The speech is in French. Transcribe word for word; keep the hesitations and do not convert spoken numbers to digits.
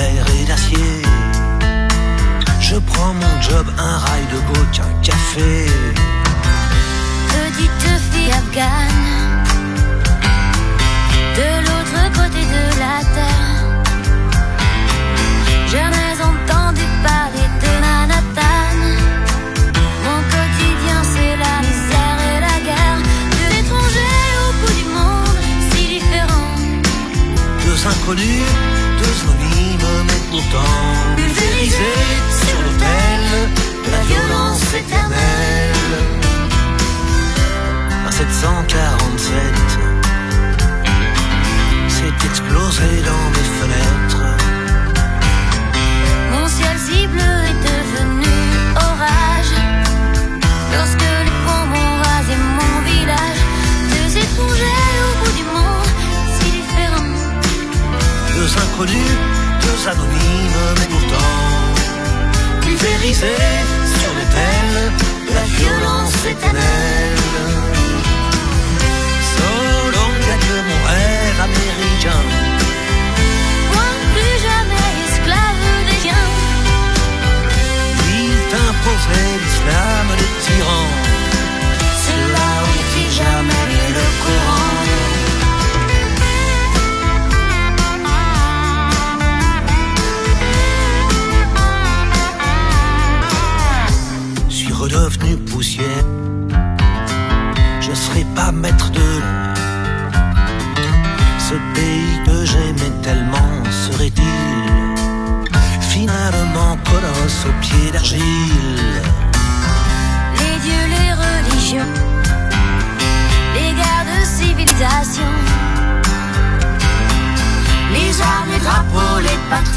fer et d'acier. Je prends mon job, un rail de gauche, un café. Petite fille afghane, de l'autre côté de la terre. Jamais entendu parler de Manhattan. Mon quotidien c'est la misère et la guerre. Deux étrangers au bout du monde, si différents. Deux inconnus, deux anonymes, mais pourtant pulvérisés sur l'autel de la violence éternelle. Un sept cent quarante-sept s'est explosé dans mes fenêtres. Mon ciel si bleu est devenu orage lorsque les bombes ont rasé mon village. Deux étrangers au bout du monde, si différents. Deux inconnus, deux anonymes, mais pourtant pulvérisés sur l'autel de la violence éternelle. So long adieu mon rêve américain. Moi plus jamais esclave des biens. Il t'imposait l'islam des tyrans. Cela n'était jamais le courant. Suis redevenu poussière. Je serai pas maître de ce pays que j'aimais tellement. Serait-il finalement colosse aux pieds d'argile? Les dieux, les religions, les guerres de civilisation, les armes, les drapeaux, les patriotes.